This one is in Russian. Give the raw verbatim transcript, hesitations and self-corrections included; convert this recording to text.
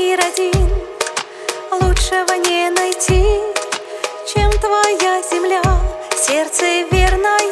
мир один, лучшего не найти, чем твоя земля, сердце верное.